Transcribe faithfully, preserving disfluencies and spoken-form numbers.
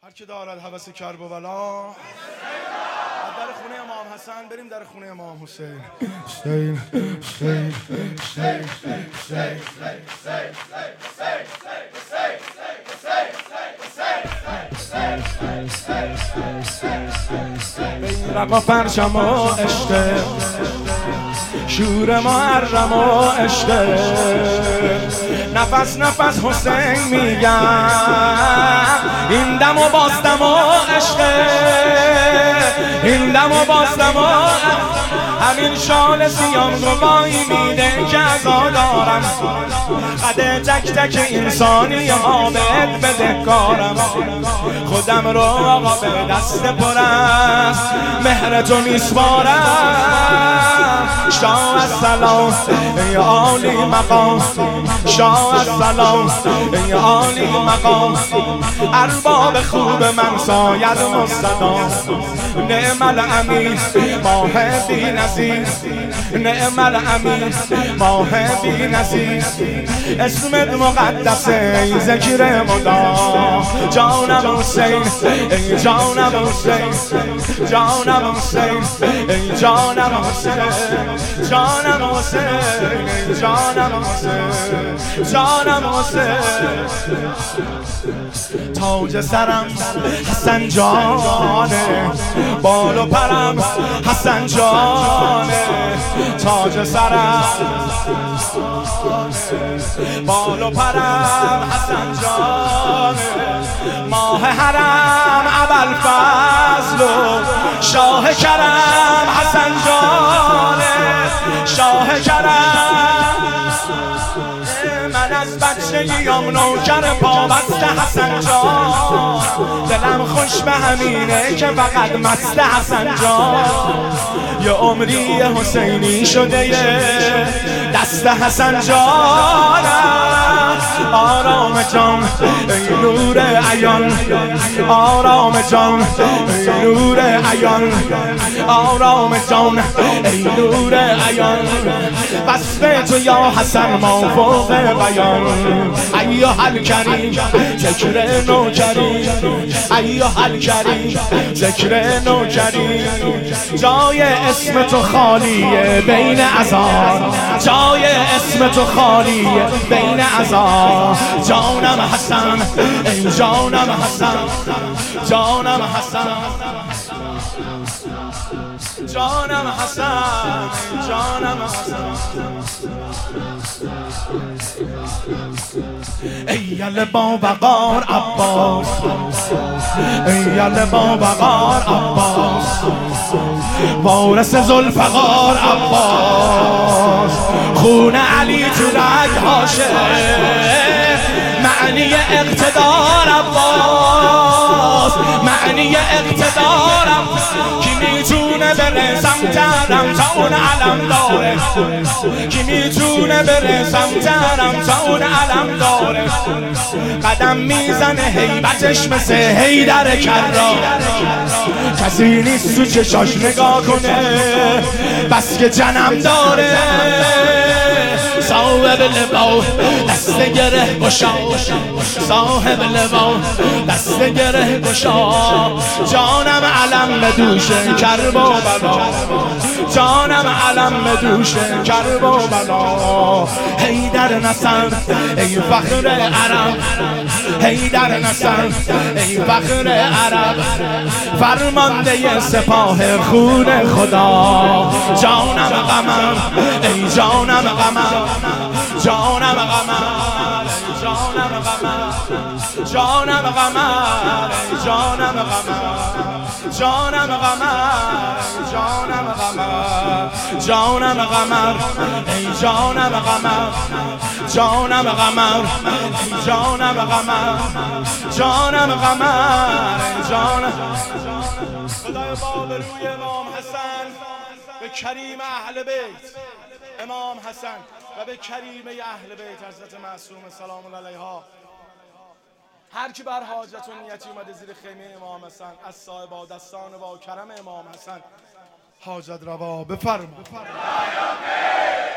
هر کی دارد هوس کربلا از در خونه امام حسن بریم در خونه امام حسین. حسین حسین حسین حسین رقا پرچم و عشق شور محرم و عشق نفس نفس حسین میگم این دم و باستم و عشق این دم و باستم و همین شال سیام گواهی میده که عزا دارم قد تک تک انسانی عابد بده کارم خودم رو آقا به دست پر است مهر تو میسپارم شاه السلام ای عالی مقام شاه السلام ای عالی مقام ارباب خوب من ساید مستدام نعم الامیر ماه بی نظیر نعم الامیر ماه بی نظیر اسمت مقدسه ای ذکر مدام جانم حسین ای جانم حسین جانم حسین ای جانم حسین جانم حسین ای جانم حسین جانم حسین تاج سرم حسن جانه بال و پرم حسن جانه تاج سرم بال و پرم حسن جانه ماه حرم ابوالفضل و شاه کرم حسن جانه شاه کرم من از بچگیام نوکر پابست حسن جان دلم خوش به همینه که فقط مست حسن جان یه عمری حسینی شده یه دست حسن جانم آرام جان ای نور عیان آرام جان ای نور عیان آرام جان ای نور عیان وصف تو یا حسن ما فوق بیان ایها الکریم ذکر نوکریم ایها الکریم ذکر نوکریم جای اسم تو خالیه بین عزا جای اسم تو خالیه بین عزا جانم حسن ای جانم حسن جانم حسن جانم حسن جانم حسن ایال بابقار عباس ایال بابقار عباس وارث ذوالفقار عباس خون علی تو رگ‌هاشه معنی اقتدار عباس معنی اقتدار کی میتونه بره سمت حرم تا اون علم داره کی میتونه بره سمت حرم تا اون علم داره قدم میزنه هیبتش مثل حیدر کرار کسی نیست تو چشاش نگاه کنه بس که جنم داره صاحب لبا دست گره گشا صاحب لبا دست گره گشا جانم علم بدوشه کرب و بلا جانم علم بدوشه کرب و بلا حیدر نصر ای فخر عرب حیدر نصر ای فخر عرب فرمانده سپاه خون خدا جانم قمر ای جانم قمر جانم قمر جانم قمر جانم قمر جانم قمر جانم قمر جانم قمر جانم قمر ای جانم قمر جانم قمر جانم قمر جانم قمر جانم خدای باب روی امام حسن به کریم اهل بیت امام حسن و به کریمه اهل بیت حضرت معصوم سلام الله علیها هر کی بر حاجت و نیتی اومده زیر خیمه امام حسن از صاحب دستان و کرم امام حسن حاجت روا بفرما.